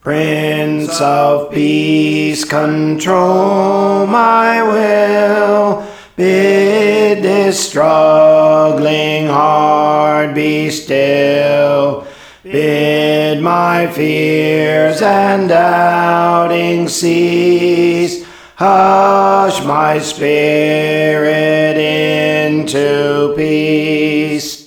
Prince of Peace, control my will. Bid this struggling heart be still. Bid my fears and doubting cease. Hush my spirit into peace.